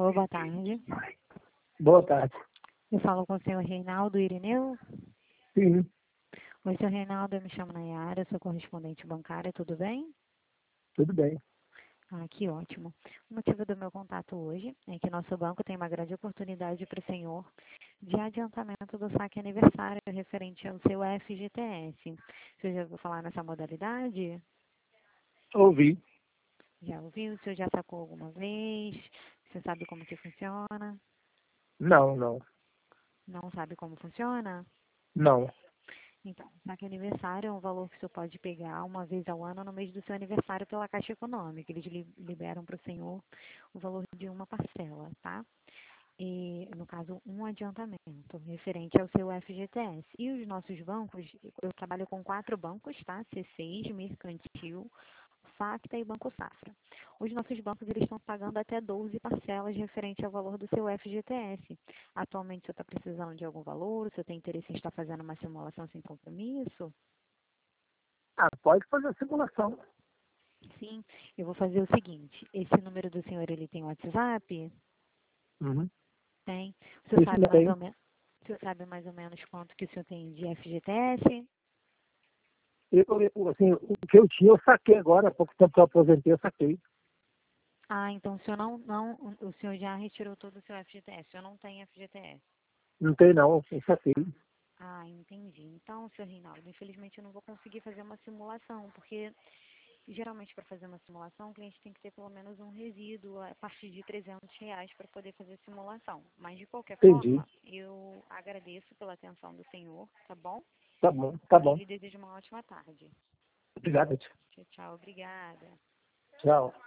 Oi, boa tarde. Boa tarde. Eu falo com o senhor Reinaldo Irineu. Sim, Oi, senhor Reinaldo, eu me chamo Nayara, sou correspondente bancária, tudo bem? tudo bem. Ah, que ótimo. O motivo do meu contato hoje é que nosso banco tem uma grande oportunidade para o senhor de adiantamento do saque aniversário referente ao seu FGTS. Você já ouviu falar nessa modalidade? Ouvi. Já ouviu? O senhor já sacou alguma vez? Você sabe como que funciona? Não. Não sabe como funciona? Não. Então, saque aniversário é um valor que o senhor pode pegar uma vez ao ano no mês do seu aniversário pela Caixa Econômica. Eles liberam para o senhor o valor de uma parcela, tá? E, no caso, um adiantamento referente ao seu FGTS. E os nossos bancos, eu trabalho com 4 bancos, tá? C6, Mercantil, Facta e Banco Safra. Os nossos bancos eles estão pagando até 12 parcelas referente ao valor do seu FGTS. Atualmente, o senhor está precisando de algum valor? O senhor tem interesse em estar fazendo uma simulação sem compromisso? Pode fazer a simulação. Sim, eu vou fazer o seguinte. Esse número do senhor, ele tem WhatsApp? Uhum. Tem. O senhor Isso sabe não mais tem. ou menos, o senhor sabe mais ou menos quanto que o senhor tem de FGTS? Assim, o que eu tinha, eu saquei agora. Há pouco tempo que eu aposentei, eu saquei. Ah, então o senhor o senhor já retirou todo o seu FGTS, o senhor não tem FGTS. Não tem não, eu saquei. Ah, entendi. Então, senhor Reinaldo, infelizmente eu não vou conseguir fazer uma simulação, porque geralmente para fazer uma simulação o cliente tem que ter pelo menos um resíduo a partir de R$ 300 para poder fazer a simulação. Mas de qualquer Entendi. forma, eu agradeço pela atenção do senhor, tá bom? Tá bom, tá E bom. lhe desejo uma ótima tarde. Obrigado. Tchau, tchau. Obrigada. Tchau.